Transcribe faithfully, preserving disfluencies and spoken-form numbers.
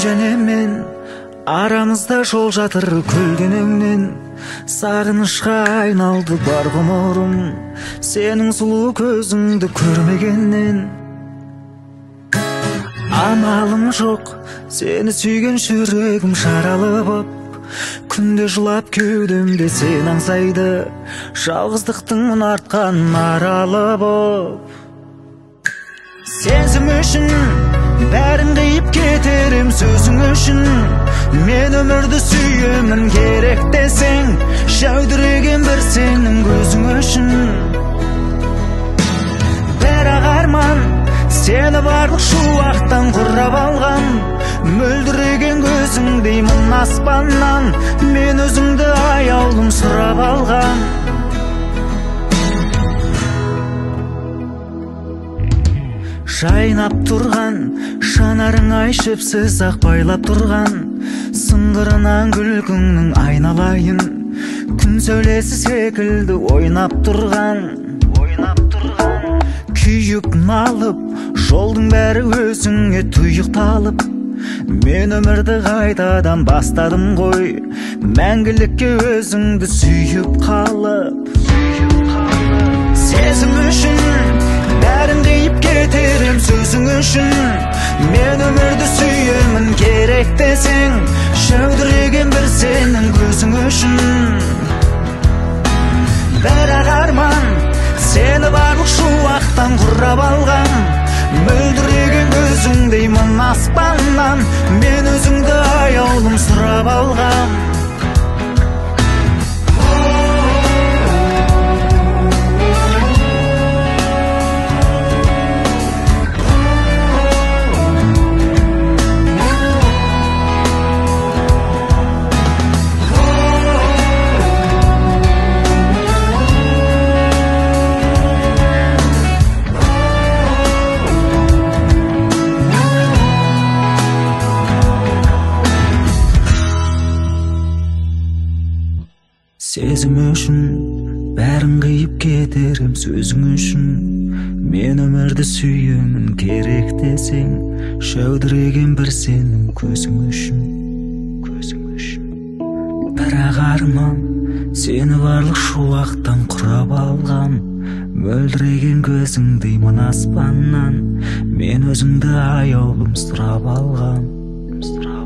және мен арамызда жол жатыр көлденеңнен. Сағынышқа айналды бар ғұмырым, сенің сұлу көзіңді көрмегеннен. Амалым жоқ, сені сүйген жүрегім жаралы боп, күнде жылап кеудемде сен аңсайды, жалғыздықтың мұнартқан аралы боп. Сенсім үшін бәрін қиып кетерім сөзің үшін, мен өмірді сүйемін керек десең, жәудіреген бір сенің көзің үшін. Бірақ арман сені барлық шуақтан құрап алған, мөлдіреген көзің деймін аспаннан, мен өзіңді аяулым сұрап алған. Жайнап тұрған жанарың айшыпсыз ақ байлап тұрған, сыңғырынан күлкіңнің айналайын, күн сәулесі секілді ойнап тұрған. Күйіп налып жолдың бәрі өзіңе тұйықталып, мен өмірді қайтадан бастадым ғой, мәңгілікке өзіңді сүйіп қалып. Сезім үшін бәрін қиып кетерім сөзің үшін, мен өмірді сүйемін керек десең, жәудіреген бір сенің көзің үшін. Бірақ арман сені барлық шуақтан құрап алған, мөлдіреген көзің деймін аспаннан, мен өзіңді аяулым сұрап алған. Сезім үшін бәрін қиып кетерім сөзің үшін, мен өмірді сүйемін керек десең, жәудіреген бір сенің көзің үшін. Бірақ арман сені барлық шуақтан құрап алған, мөлдіреген көзің деймін аспаннан, мен өзіңді аяулым сұрап алған.